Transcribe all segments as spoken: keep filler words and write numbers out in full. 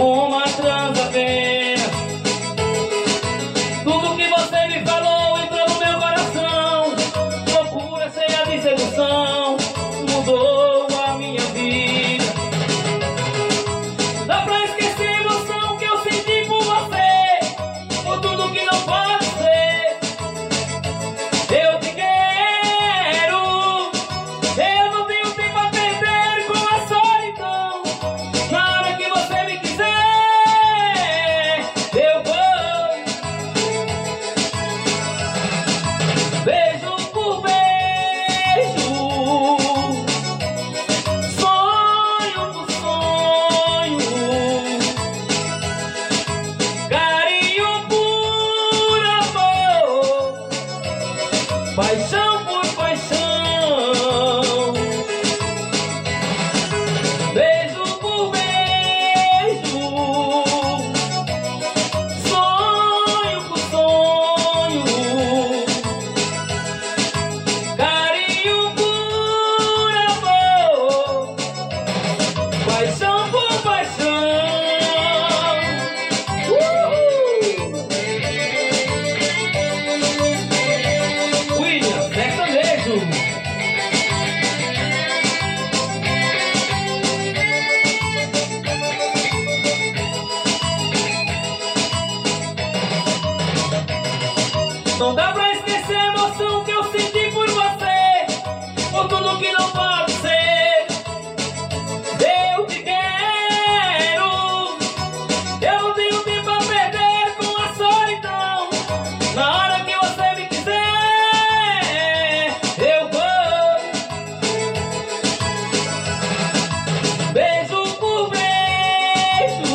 uma transa apenas. Tudo que você me falou entrou no meu coração. Loucura cheia de sedução mudou a minha vida. Dá pra esquecer a emoção que eu senti por você, por tudo que não pode ser. Eu te quero, eu não tenho tempo a perder com a solidão. Na hora que você me quiser, eu vou. Beijo por beijo, sonho por sonho, carinho por amor, paixão por paixão. Beijo por beijo, sonho por sonho, carinho por amor, paixão por paixão. Uhul! William, sertanejo. Não dá pra esquecer a emoção que eu senti por você, por tudo que não pode ser. Eu te quero, eu não tenho tempo a perder com a solidão. Na hora que você me quiser, eu vou. Beijo por beijo,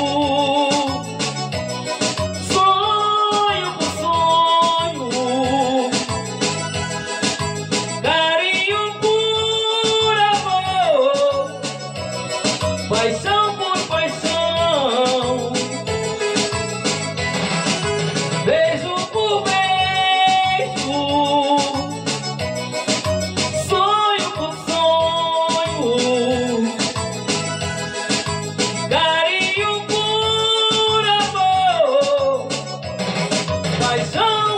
sonho por sonho, carinho por amor, paixão por paixão. Beijo por beijo, sonho por sonho, carinho por amor, paixão